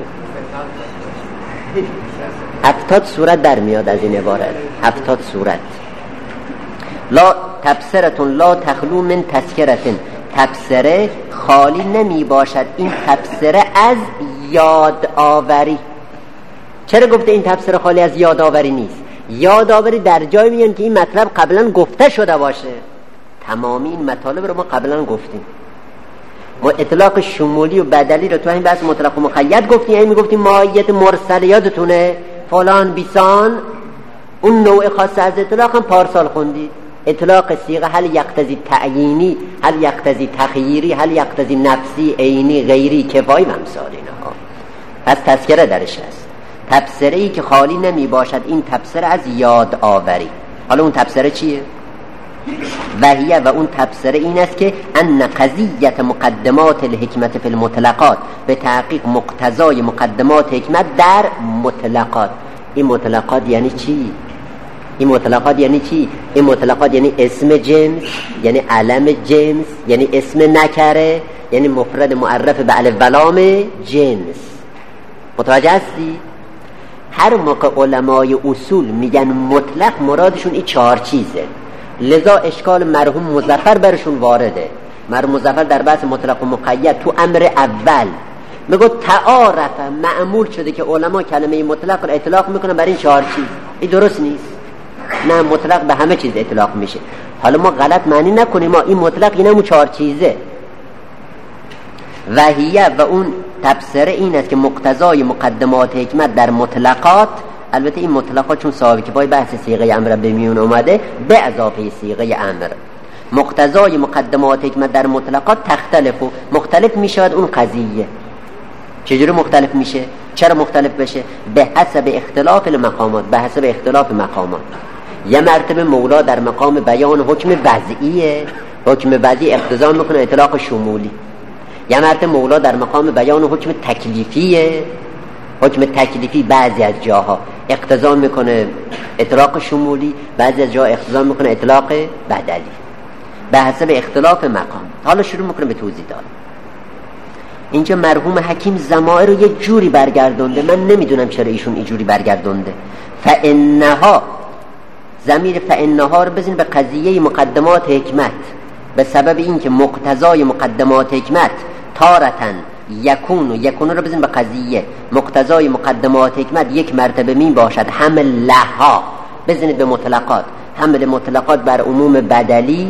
هفتاد صورت در میاد از این عبارت، هفتاد صورت. لا تبصرتون لا تخلو من تذکرتن، تبصره خالی نمی باشد این تبصره از یادآوری. چرا گفته این تبصره خالی از یادآوری نیست؟ یادآوری در جای میان که این مطلب قبلا گفته شده باشه. تمامی این مطالب رو ما قبلا گفتیم. ما اطلاق شمولی و بدلی رو تو این بحث مطلق و مقید گفتیم. یعنی میگفتیم ماهیت مرسله یادتونه فلان بیسان، اون نوع خاص از اطلاق هم پارسال خوندید. اطلاق صیغه هل یقتضی تعیینی، هل یقتضی تخییری، هل یقتضی نفسی، عینی، غیری، کفایی و امثال اینها. پس تذکره درش هست. تبصره ای که خالی نمی باشد این تبصره از یاد آوری. حالا اون تبصره چیه؟ وحیه و اون تبصره این است که ان قضیت مقدمات الحکمت فی المطلقات، به تحقیق مقتضای مقدمات حکمت در مطلقات. این مطلقات یعنی چی؟ این مطلقات یعنی چی؟ این مطلقات یعنی اسم جنس، یعنی علم جنس، یعنی اسم نکره، یعنی مفرد معرف به الف و لام جنس. متوجه هستی؟ هر موقع علمای اصول میگن مطلق مرادشون این چهار چیزه. لذا اشکال مرحوم مظفر برشون وارده. مرحوم مظفر در بحث مطلق و مقید تو امر اول میگه تعارف معمول شده که علما کلمه مطلق رو اطلاق میکنن برای این چهار چیز. این درست نیست. نه، مطلق به همه چیز اطلاق میشه. حالا ما غلط معنی نکنیم، ما این مطلق این همون چهار چیزه. وحیه و اون تبصره این است که مقتضای مقدمات حکمت در مطلقات، البته این مطلقات چون صاحب که پای بحث صیغه امر به میون اومده به اضافه صیغه امر، مقتضای مقدمات حکمت در مطلقات تختلف و مختلف میشود. اون قضیه چجوری مختلف میشه؟ چرا مختلف بشه؟ به حسب اختلاف المقامات، به حسب اختلاف مقامات. یه مرتبه مولا در مقام بیان حکم وضعیه، حکم وضعی اقتضا میکنه اطلاق شمولی. یه مرتبه مولا در مقام بیان حکم تکلیفیه، حکم تکلیفی بعضی از جاها اقتضا میکنه اطلاق شمولی، بعضی از جاها اقتضا میکنه اطلاق بدلی، به حسب اختلاف مقام. حالا شروع میکنه به توضیح دادن. اینجا مرحوم حکیم ضمائر رو یه جوری برگردونده، من نمیدونم چرا ایشون اینجوری برگردونده. فانها، ضمیر فانها رو بزنید به قضیه مقدمات حکمت، به سبب اینکه مقتضای مقدمات حکمت تارتن یکون و یکون رو بزنید به قضیه مقتضای مقدمات حکمت یک مرتبه می باشد حمل لها، بزنید به مطلقات، حمل مطلقات بر عموم بدلی.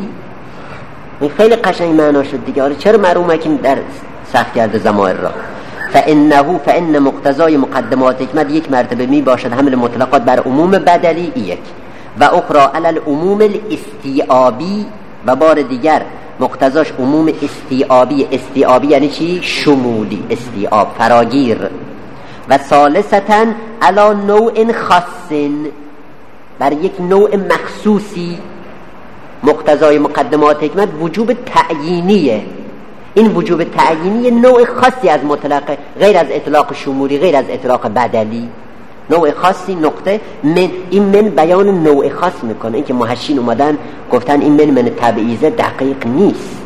این خیلی قشنگ معنا شد دیگه. حالا چرا مرحوم حکیم در سخت کرده ضمائر را؟ فانه فان مقتضای مقدمات حکمت یک مرتبه می باشد حمل مطلقات بر عموم بدلی یک، و اخرى علی العموم الاستیعابی، و بار دیگر مقتضاش عموم استیعابی. استیعابی یعنی چی؟ شمولی، استیعاب، فراگیر. و ثالثتا علی نوع خاص، بر یک نوع مخصوصی. مقتضای مقدمات حکمت وجوب تعیینیه. این وجوب تعیینی نوع خاصی از مطلق، غیر از اطلاق شمولی، غیر از اطلاق بدلی، نوع خاصی. نقطه من، این من بیان نوع خاص میکنه. این که محشین اومدن گفتن این من من تبعیضه دقیق نیست.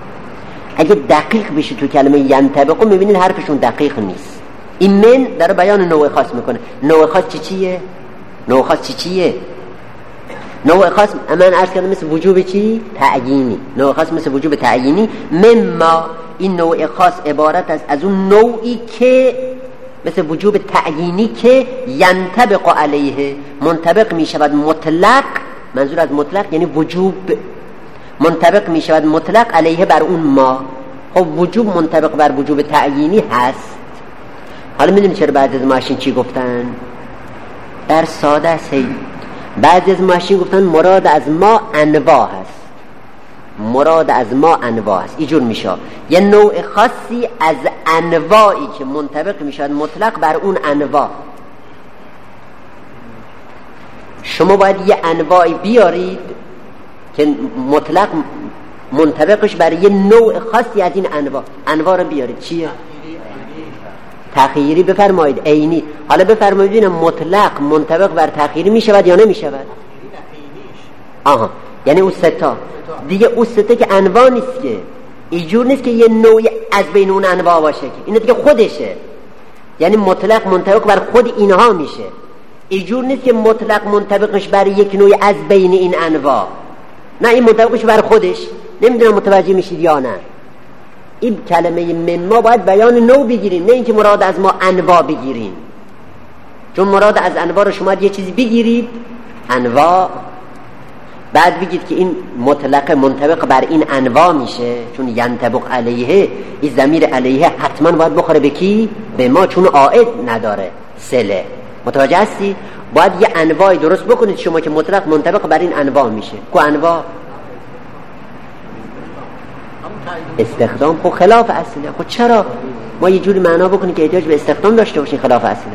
اگه دقیق بشه تو کلمه ینطبقو میبینین حرفشون دقیق نیست. این من داره بیان نوع خاص میکنه. نوع خاص چی چیه؟ نوع خاص چی چیه؟ نوع خاص من عرض کردم مثل وجوب چی؟ تعیینی. نوع خاص مثل وجوب تعیینی. مما، این نوع خاص عبارت است از اون نوعی که مثل وجوب تعیینی که ینطبق علیه، منطبق می شود مطلق. منظور از مطلق یعنی وجوب، منطبق می شود مطلق علیه بر اون ما. خب وجوب منطبق بر وجوب تعیینی هست. حالا میدونی چرا بعد از ماشین چی گفتن؟ در ساده است. بعد از ماشین گفتن مراد از ما انواع هست، مراد از ما انواع است. اینجور میشه یه نوع خاصی از انواعی که منطبق میشد مطلق بر اون انواع. شما باید یه انواعی بیارید که مطلق منطبقش برای یه نوع خاصی از این انواع. انواع رو بیارید. چیه؟ تخییری بفرمایید، عینی. حالا بفرمایید ببینم مطلق منطبق بر تخییری میشود یا نمیشود؟ آها، یعنی اون ستا دیگه، اون ستا که انواع نیست که، اینجور نیست که یه نوعی از بین اون انواع باشه که این دیگه خودشه. یعنی مطلق منطبق بر خود اینها میشه. اینجور نیست که مطلق منطبقش بر یک نوع از بین این انواع. نه، این منطبقش بر خودش. نمیدونم متوجه میشید یا نه. این کلمه من ما باید بیان نوع بگیرین، نه اینکه مراد از ما انواع بگیرین. چون مراد از انواع رو شما یه چیزی بگیرید انواع، بعد بگید که این مطلق منطبق بر این انواع میشه، چون ینطبق علیه، این ضمیر علیه حتما باید بخوره به کی؟ به ما، چون عائد نداره صله. متوجه هستی؟ باید یه انواعی درست بکنید شما که مطلق منطبق بر این انواع میشه. کو انواع؟ استخدام خب خلاف اصله. خب چرا ما یه جوری معنا بکنیم که احتیاج به استخدام داشته باشین خلاف اصله؟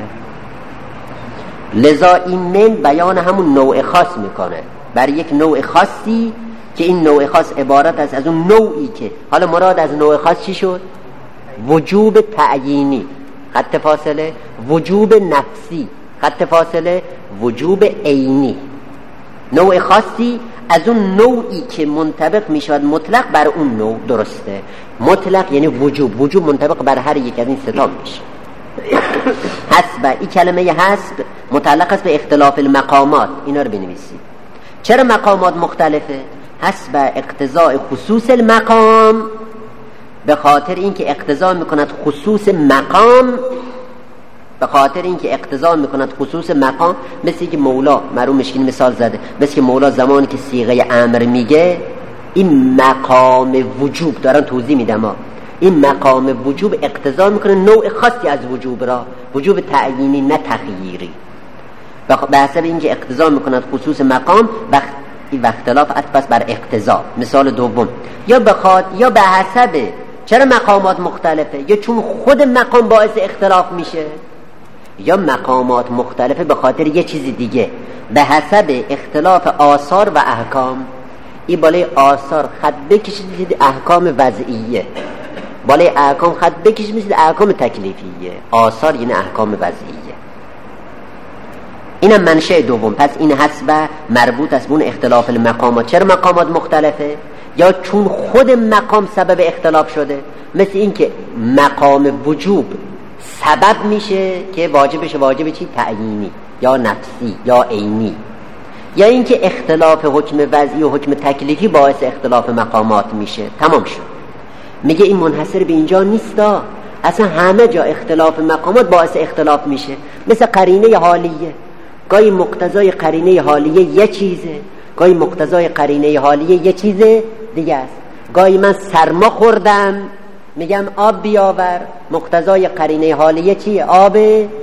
لذا این من بیان همون نوع خاص میکنه، برای یک نوع خاصی که این نوع خاص عبارت است از اون نوعی که حالا مراد از نوع خاص چی شد؟ وجوب تعیینی خط فاصله، وجوب نفسی خط فاصله، وجوب عینی. نوع خاصی از اون نوعی که منطبق میشود مطلق بر اون نوع. درسته؟ مطلق یعنی وجوب، وجوب منطبق بر هر یک از این ستا میشه. حسب، این کلمه حسب متعلق است به اختلاف المقامات. اینا رو بنویسید. چرا مقامات مختلفه؟ حسب اقتضاء خصوص المقام، به خاطر اینکه اقتضا میکند خصوص مقام، به خاطر اینکه اقتضا میکند خصوص مقام. مثل که مولا مرحوم مشکین مثال زده، مثل که مولا زمانی که صیغه امر میگه این مقام وجوب، دارن توضیح میدم، این مقام وجوب اقتضا میکنه نوع خاصی از وجوب را، وجوب تعیینی نه تغییری، به حسب اینکه اقتضا میکند خصوص مقام و اختلاف اتبس بر اقتضا. مثال دوم، یا بخواد یا به حسب. چرا مقامات مختلفه؟ یا چون خود مقام باعث اختلاف میشه، یا مقامات مختلفه به خاطر یه چیز دیگه، به حسب اختلاف آثار و احکام. این بالای آثار خط بکشید احکام وضعیه، بالای احکام خط بکشید مثل احکام تکلیفیه. آثار یعنی احکام وضعیه. اینم منشأ دوم. پس این حسب مربوط است به اون اختلاف المقامات. چرا مقامات مختلفه؟ یا چون خود مقام سبب اختلاف شده، مثل این که مقام وجوب سبب میشه که واجب بشه واجب چی؟ تعیینی یا نفسی یا عینی، یا اینکه اختلاف حکم وضعی و حکم تکلیفی باعث اختلاف مقامات میشه. تمام شد. میگه این منحصر به اینجا نیستا، اصلا همه جا اختلاف مقامات باعث اختلاف میشه. مثل قرینه حالیه، گاهی مقتضای قرینه حالیه یه چیزه، گاهی مقتضای قرینه حالیه یه چیز دیگه است. گاهی من سرما خوردم میگم آب بیاور، مقتضای قرینه حالیه چیه؟ آب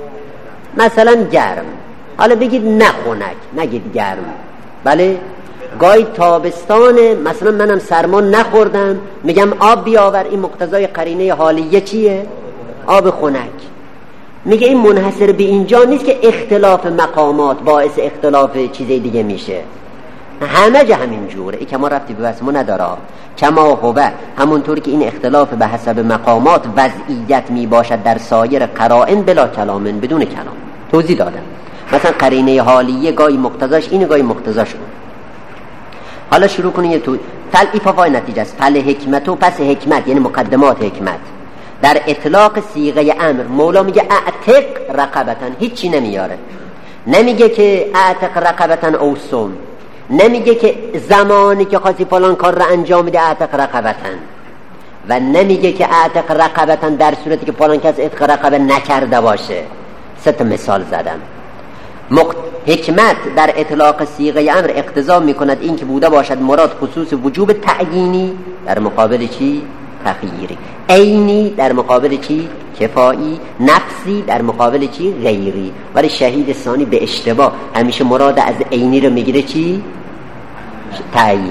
مثلا گرم. حالا بگید نه خنک، نگید گرم. بله. گاهی تابستان مثلا منم سرما نخوردم میگم آب بیاور، این مقتضای قرینه حالیه چیه؟ آب خنک. میگه این منحصر به اینجا نیست که اختلاف مقامات باعث اختلاف چیزای دیگه میشه، همه جا همین جوره. ای که ما ربطی به بسمو نداره. کما هوه، همونطور که این اختلاف به حسب مقامات وضعیت می باشد در سایر قرائن بلا کلامن، بدون کلام. توضیح دادم. مثلا قرینه حالیه گاهی مقتضاش اینه گاهی مقتضاش اون. حالا شروع کنیم یه تو فل ایفافای نتیجه است. فل حکمت و پس حکمت یعنی مقدمات حکمت در اطلاق صیغه امر. مولا میگه اعتق رقبتن، هیچی نمیاره. نمیگه که اعتق رقبتن او صوم، نمیگه که زمانی که خواستی فلان کار را انجام میده اعتق رقبتن، و نمیگه که اعتق رقبتن در صورتی که فلان کس اعتق رقبه نکرده باشه. سه تا مثال زدم. مقت... حکمت در اطلاق صیغه امر اقتضا میکند این که بوده باشد مراد خصوص وجوب تعیینی در مقابل چی؟ تخییری. عینی در مقابل چی؟ کفایی. نفسی در مقابل چی؟ غیری. ولی شهید ثانی به اشتباه همیشه مراد از عینی رو میگیره چی؟ تعیینی.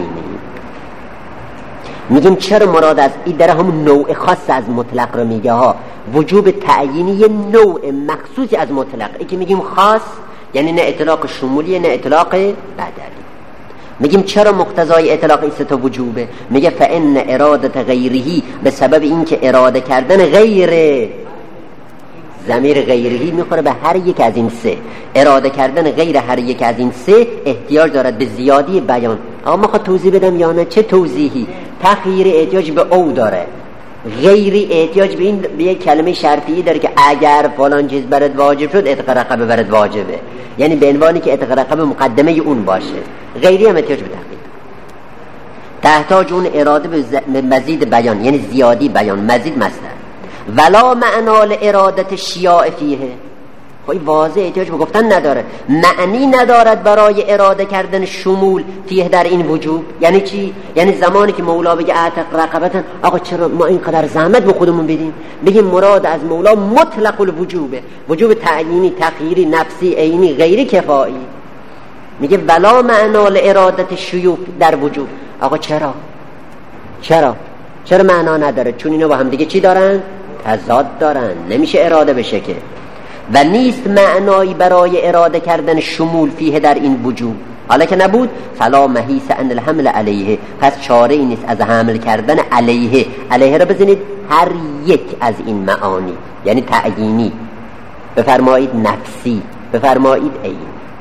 میگیم چرا مراد از این در همون نوع خاص از مطلق رو میگه ها. وجوب تعیینی یه نوع مخصوصی از مطلق. ای که میگیم خاص یعنی نه اطلاق شمولی نه اطلاق بدلی. میگیم چرا مقتضای اطلاق این سه تا وجوبه؟ میگه فان اراده غیرهی، به سبب اینکه اراده کردن غیر، ضمیر غیرهی میخوره به هر یک از این سه. اراده کردن غیر هر یک از این سه احتیاج دارد به زیادی بیان. اما ما خواهد توضیح بدم یا نه؟ چه توضیحی؟ تخییر احتیاج به او داره، غیری احتیاج به این به یک کلمه شرطی داره که اگر فلان چیز برات واجب شد اعتق رقبه برات واجبه، یعنی به عنوانی که اعتق رقبه مقدمه اون باشه. غیری هم احتیاج به تحقیق. تحتاج اون اراده به مزید بیان یعنی زیادی بیان، مزید مصدر. ولا معنا لارادت شیاع فیه. خب واضح احتیاج به گفتن نداره. معنی ندارد برای اراده کردن شمول فیه در این وجوب. یعنی چی؟ یعنی زمانی که مولا بگه اعتق رقبتن، آقا چرا ما اینقدر زحمت به خودمون بدیم بگیم مراد از مولا مطلق الوجوبه، وجوب تعیینی، تغییری، نفسی، عینی، غیری، کفایی. میگه ولا معنا لارادت شیوع در وجوب. آقا چرا چرا چرا معنا نداره؟ چون اینا با هم دیگه چی دارن؟ تضاد دارن، نمیشه اراده بشه که. و نیست معنایی برای اراده کردن شمول فیه در این وجوب. حالا که نبود فلا محیث ان الحمل علیه، پس چاره ای نیست از حمل کردن علیه. علیه را بزنید هر یک از این معانی، یعنی تعیینی، بفرمایید نفسی، بفرمایید عین.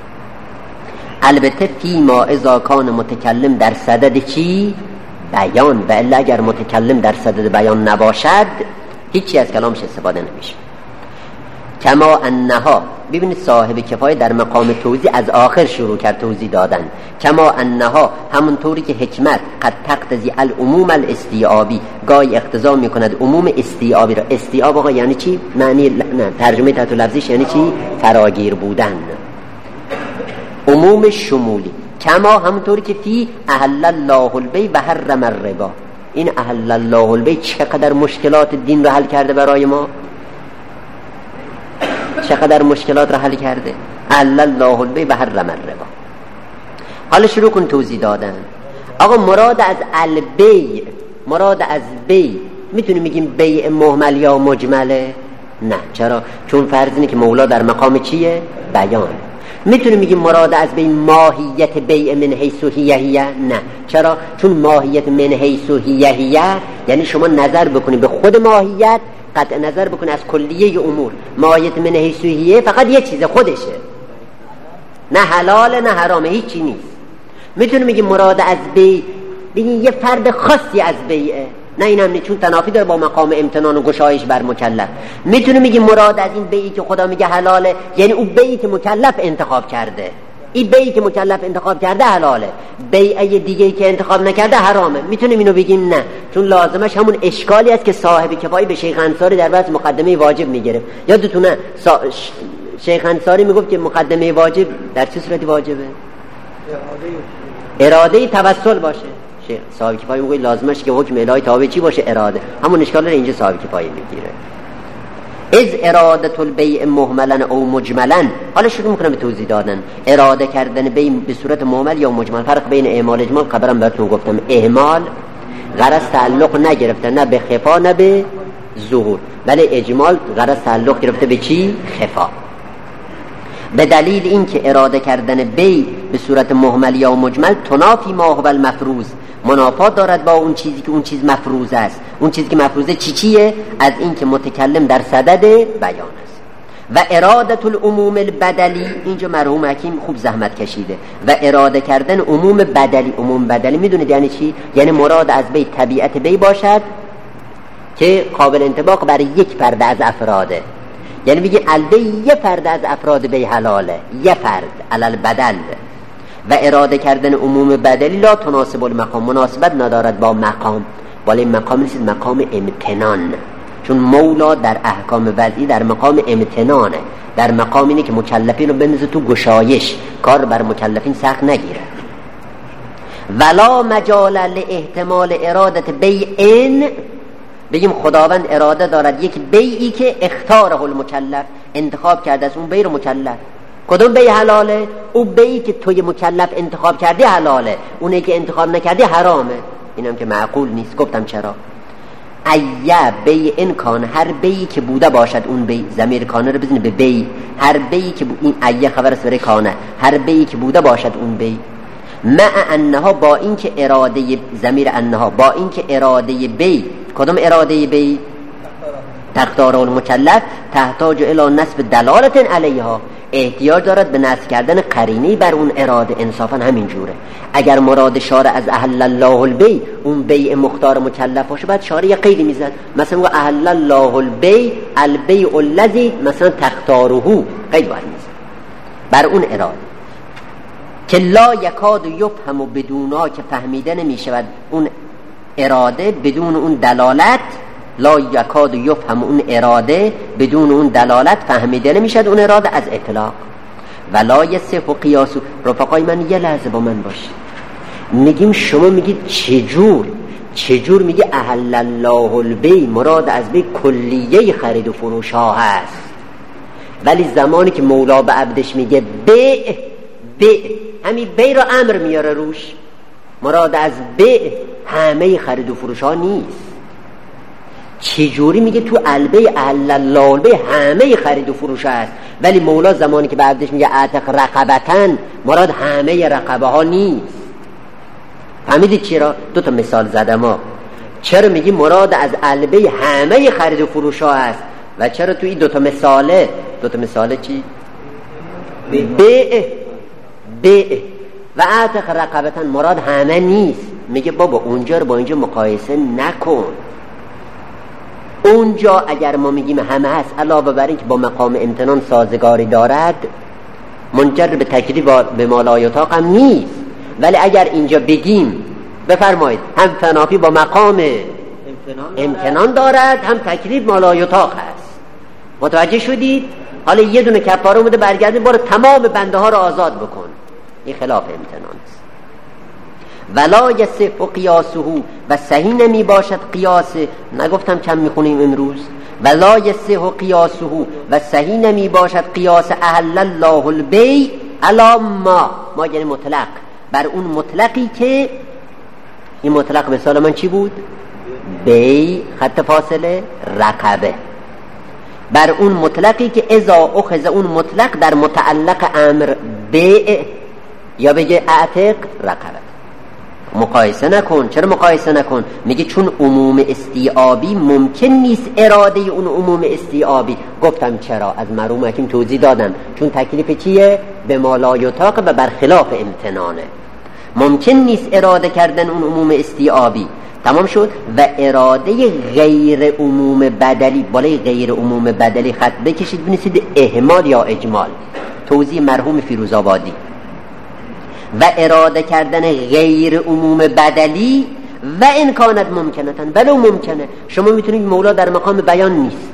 البته فی ما اذا کان متکلم در صدد چی؟ بیان. و الا اگر متکلم در صدد بیان نباشد هیچی از کلامش استفاده نمیشه. کما انها، ببینید صاحب کفایه در مقام توضیح از آخر شروع کرد توضیح دادن. کما انها، همونطوری که حکمت قد تقتضی العموم الاستیعابی، گاهی اقتضا میکند عموم استیعابی را. استیعاب آقا یعنی چی؟ معنی نه ترجمه تحت لفظیش یعنی چی؟ فراگیر بودن، عموم شمولی. کما، همونطوری که فی احل الله البیع و حرم الربا. این احل الله البیع چقدر مشکلات دین رو حل کرده برای ما، چقدر مشکلات رو حل کرده. احل الله البیع و حرم الربا. حالا شروع کن توضیح دادن. آقا مراد از البیع، مراد از بیع میتونیم بگیم بیع مهمل یا مجمله؟ نه. چرا؟ چون فرض اینه که مولا در مقام چیه؟ بیان. میتونیم بگیم مراد از بیع ماهیت بیع من حیث هیه هیه؟ نه. چرا؟ چون ماهیت من حیث هیه هیه یعنی شما نظر بکنید به خود ماهیت، قطع نظر بکنید از کلیه امور. ماهیت من حیث هیه فقط یه چیز خودشه، نه حلال نه حرامه، هیچی نیست. میتونیم بگیم مراد از بیع بگیم یه فرد خاصی از بیعه، نه این هم نه، چون تنافی داره با مقام امتنان و گشایش بر مکلف. میتونیم بگیم مراد از این بیعی که خدا میگه حلاله یعنی اون بیعی که مکلف انتخاب کرده. این بیعی که مکلف انتخاب کرده حلاله، بیعی دیگه‌ای که انتخاب نکرده حرامه. میتونیم اینو بگیم؟ نه، چون لازمش همون اشکالی است که صاحب کفایه به شیخ انصاری در بحث مقدمه واجب میگیره. یادتونه سا... شیخ انصاری میگفت که مقدمه واجب در چه صورتی واجبه؟ اراده توسل باشه. شیخ صاحب کفایه میگه لازمش که حکم الهی تابع چی باشه؟ اراده. همون اشکال رو اینجا صاحب کفایه میگیره. از اراده البیع مهملا او مجملا. حالا شروع میکنم به توضیح دادن. اراده کردن بیع به صورت مهمل یا مجمل. فرق بین اعمال اجمال خبرم براتون گفتم. اعمال غرض تعلق نگرفته نه به خفا نه به ظهور، ولی اجمال غرض تعلق گرفته به چی؟ خفا. به دلیل اینکه اراده کردن بیع به صورت مهمل یا مجمل تنافی ما هو المفروض، منافات دارد با اون چیزی که اون چیز مفروض است. اون چیزی که مفروضه چی چیه؟ از این که متکلم در صدد بیان است. و اراده العموم البدلی، اینجا مرحوم حکیم خوب زحمت کشیده. و اراده کردن عموم بدلی. عموم بدلی میدونید یعنی چی؟ یعنی مراد از بیع طبیعت بیع باشد که قابل انطباق برای یک فرد از افراده. یعنی بگی البیع یه فرد از افراد بیع حلاله، یه فرد علل بدل. و اراده کردن عموم بدلی لا تناسب المقام، مناسبت ندارد با مقام، ولی مقام نیست، مقام امتنان. چون مولا در احکام وضعی در مقام امتنانه، در مقام اینه که مکلفین رو بنزه تو گشایش، کار بر مکلفین سخت نگیره. ولا مجال لاحتمال ارادت بیعین، بگیم خداوند اراده دارد یک بیعی که اختاره المکلف، انتخاب کرده است اون بیع رو مکلف. کدوم بیع حلاله؟ اون بیعی که توی مکلف انتخاب کردی حلاله، اونی که انتخاب نکردی حرامه. اینم که معقول نیست. گفتم چرا؟ ایه بیع این کان، هر بیعی که بوده باشد اون بیع، ضمیر کانه رو بزنید به بیع، هر بیعی که این ایه خبر است برای کانه، هر بیعی که بوده باشد اون بیع، مع انها، با این که اراده ضمیر انها، با این که اراده بیع، کدوم اراده بیع؟ تختار المکلف تحتاج الی نصب دلالت علیها، احتیاج دارد به نصب کردن قرینه‌ای بر اون اراده. انصافا همین جوره. اگر مراد شارع از احل الله البیع اون بیع مختار مکلف باشه، بعد شارع یه قیدی میزد، مثلا گفت احل الله البیع البیع الذی مثلا تختاره، قید باید میزد بر اون اراده که لا یکاد یفهم بدونا، که فهمیده نمیشود اون اراده بدون اون دلالت لا یکاد یفهم اون اراده بدون اون دلالت فهمیده نمیشد اون اراده از اطلاق. ولا یصح قیاس. رفقای من یه لحظه با من باشید. میگیم شما میگید چجور چجور میگه احل الله البیع، مراد از بی کلیه خرید و فروش ها هست، ولی زمانی که مولا به عبدش میگه بیع بیع، همین بیع را امر میاره روش، مراد از بیع همه خرید و فروش ها نیست. چجوری میگه تو البیع احل الله البیع همه خرید و فروش هست، ولی مولا زمانی که به عبدش میگه اعتق رقبتن، مراد همه رقبه ها نیست. فهمیدید چرا؟ دو تا مثال زدم ها. چرا میگی مراد از البیع همه خرید و فروش ها هست و چرا تو این دو تا مثاله دو تا مثاله چی؟ بیع بیع و اعتق رقبتن مراد همه نیست. میگه بابا اونجا رو با اینجا مقایسه نکن. اونجا اگر ما میگیم همه هست علاوه بر این که با مقام امتنان سازگاری دارد، منجر به تکلیف به ما لا یطاق هم نیست، ولی اگر اینجا بگیم بفرمایید هم تنافی با مقام امتنان دارد هم تکلیف ما لا یطاق هست. متوجه شدید؟ حالا یه دونه کفاره اومده برگردید برو تمام بنده ها رو آزاد بکن، این خلاف امتنان است. ولا یصح قیاسه و صحیح نمی باشد قیاس. نگفتم کم میخونیم امروز؟ ولا یصح قیاسه و صحیح نمی باشد قیاس احل الله البیع علی ما ما یعنی مطلق، بر اون مطلقی که این مطلق مثال من چی بود؟ بیع خط فاصله رقبه. بر اون مطلقی که اذا اخذ اون مطلق در متعلق امر بیع یا بگه اعتق رقبه. مقایسه نکن. چرا مقایسه نکن؟ میگه چون عموم استیعابی ممکن نیست اراده اون عموم استیعابی. گفتم چرا؟ از مرحوم حکیم توضیح دادم. چون تکلیف چیه؟ به ما لا یطاق و برخلاف امتنانه. ممکن نیست اراده کردن اون عموم استیعابی. تمام شد. و اراده غیر عموم بدلی، بالای غیر عموم بدلی خط بکشید بنویسید اهمال یا اجمال. توضیح مرحوم فیروزآبادی. و اراده کردن غیر عموم بدلی و ان کانت ممکنتن، ولو ممکنه. شما میتونید مولا در مقام بیان نیست،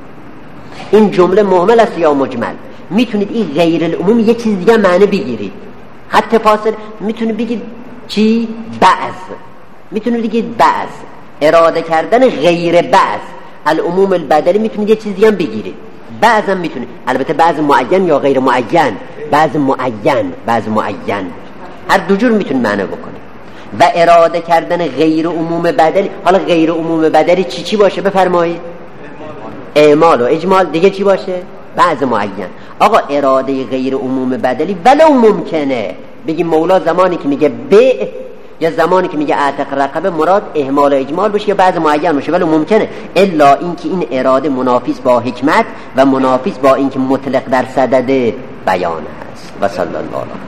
این جمله مهمل است یا مجمل، میتونید این غیر العموم یه چیز دیگه معنی بگیرید. خط فاصل میتونید بگید چی؟ بعض. میتونید بگید بعض. اراده کردن غیر بعض العموم البدلی میتونید یه چیز دیگه هم بگیرید. بعض هم میتونید، البته بعض معین یا غیر معین، بعض معین بعض معین، هر دو جور میتونید معنی بکنید. و اراده کردن غیر عموم بدلی، حالا غیر عموم بدلی چی چی باشه بفرمایید؟ اعمال و اجمال. دیگه چی باشه؟ بعض معین. آقا اراده غیر عموم بدلی ولو ممکنه، بگیم مولا زمانی که میگه بیع یا زمانی که میگه اعتق رقبه مراد اهمال و اجمال باشه یا بعض معین باشه، ولی ممکنه، الا اینکه این اراده منافیس با حکمت و منافیس با اینکه مطلق در صدد بیان است. و صلی الله علیه